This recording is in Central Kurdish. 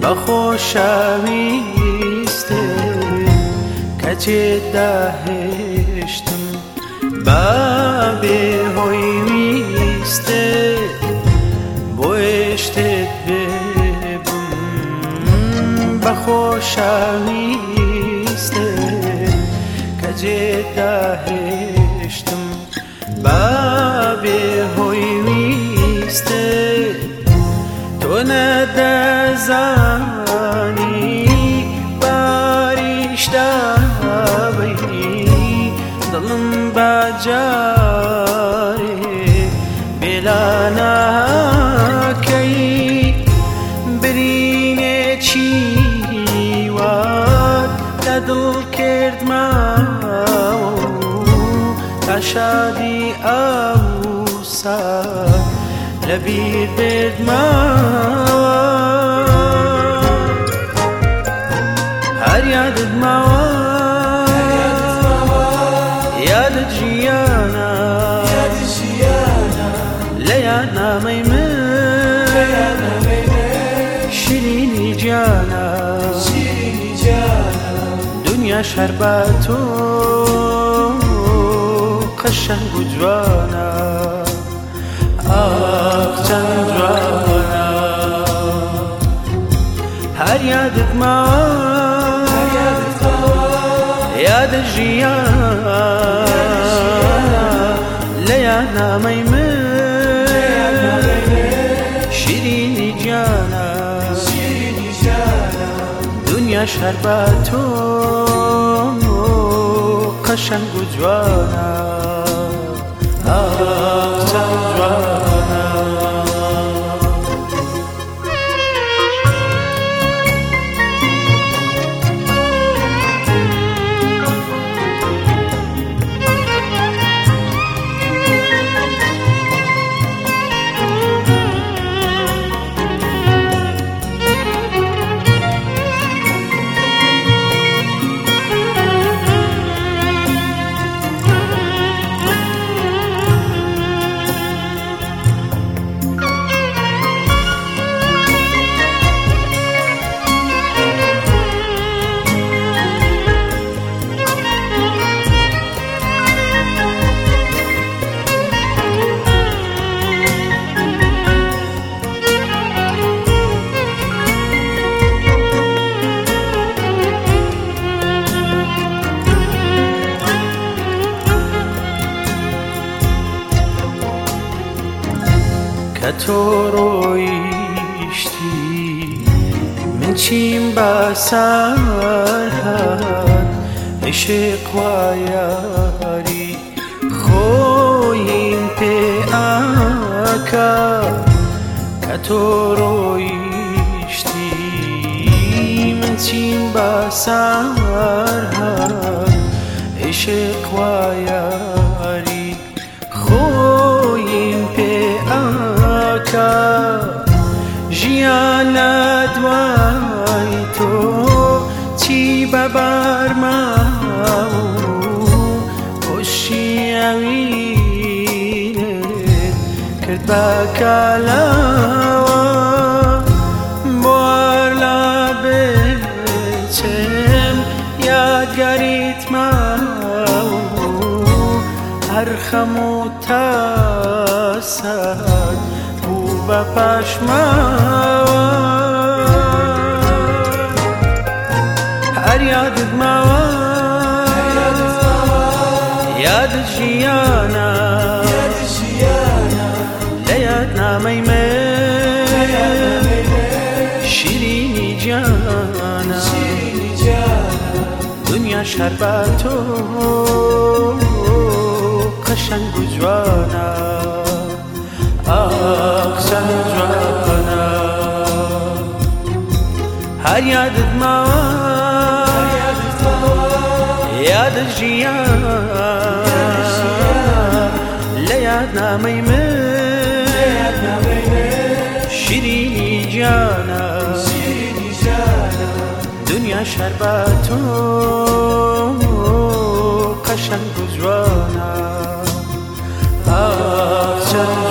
خۆشەویستێ کە تێداهێشتم بە بێهۆی ویستێ بۆیە شتێک بێبم بە خۆشەویستێ کە تێداهێشتم بە بێهۆی ویستێ تۆ نەدەزانی باریشتابەی دڵم بەجارێ بێلا ناکەی برینێکی وات لە دڵ کردمەوە تا شادی ئەوسا لەبیر بردمەوە هەر یادت ماوە یادت ژیانە لە یادنامەی من شیرینی گیانە دنیاش هەر بە تۆ قەشەنگ و جوانە چەند جوانە هەر یادت ماوە یادت ژیانە لە یادنامەی من شیرینی گیانە دنیاش هەر بە تۆ قەشەنگ و جوانە چەند جوانە کە تۆ ڕۆیشتی من چیم بە سەر هات عشق وا یاری خۆیم پێ ئاکا کە تۆ ڕۆیشتی من چیم بە سەر هات عشق وا یاری خۆیم پێ ژیان لە دوای تۆ چی بەبەرماوە خۆشی ئەوینت کرد بە کالاوە بۆوار لە بچم یادگاریت ماوە هەر خەم و تاسات بە پاشماوە هەر یادت ماوە یادت ژیانە لە یادنامەی من شیرینی گیانە دنیاش هەر بە تۆ قەشەنگ و جوانە چەند جوانە هەر یادت ماوە یادت ژیانە لە یادنامەی من شیرینی گیانە دنیاش هەر بە تۆ قەشەنگ و جوانە چەند